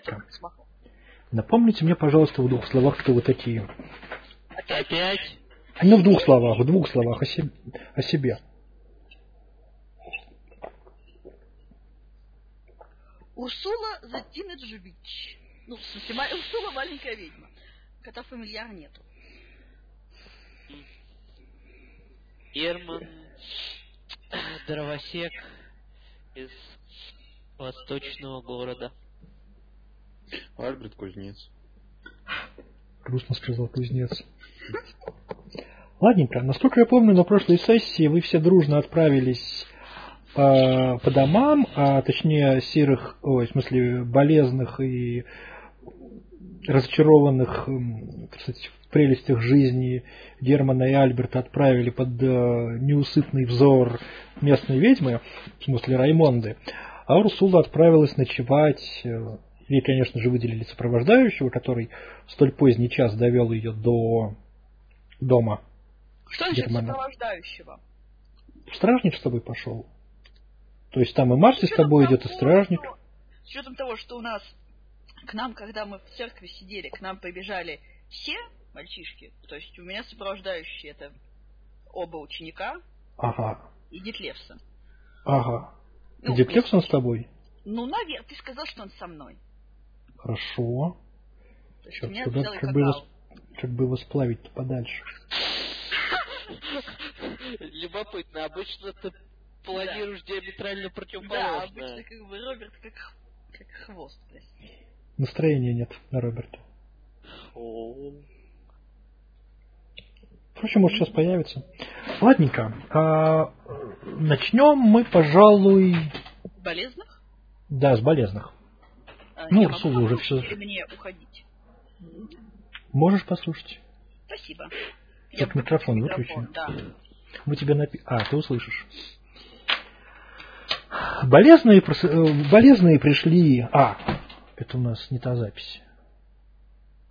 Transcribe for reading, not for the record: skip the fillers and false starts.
Напомните мне, пожалуйста, в двух словах, кто вы такие. Опять? Ну, в двух словах о себе. Урсула Затимеджевич. Ну, в смысле, Урсула маленькая ведьма. Кота фамильяра нету. Герман дровосек из восточного города. Альберт кузнец. Грустно сказал кузнец. Ладненько, насколько я помню, на прошлой сессии вы все дружно отправились по домам, а точнее болезных и разочарованных, кстати, в прелестях жизни Германа и Альберта отправили под неусыпный взор местной ведьмы, в смысле Раймонды, а Урсула отправилась ночевать. Ей, конечно же, выделили сопровождающего, который в столь поздний час довел ее до дома. Что значит сопровождающего? Стражник с тобой пошел. То есть там и Марси с тобой идет, и стражник. С учетом того, что у нас к нам, когда мы в церкви сидели, к нам побежали все мальчишки. То есть у меня сопровождающие это оба ученика. Ага. И Дитлевсон. Ага. Ну, Дитлевсон с тобой? Ну, наверное, ты сказал, что он со мной. Хорошо. Сейчас, как бы его сплавить-то подальше. Любопытно, обычно ты планируешь диаметрально противоположное. Да, обычно как бы Роберт как хвост. Настроения нет на Роберта. Впрочем, может сейчас появится. Ладненько. Начнем мы, пожалуй... Болезных? Да, с болезных. Урсула уже все... Или мне уходить? Можешь послушать? Спасибо. Так микрофон выключи. Да. Мы тебя ты услышишь. Болезные пришли... это у нас не та запись.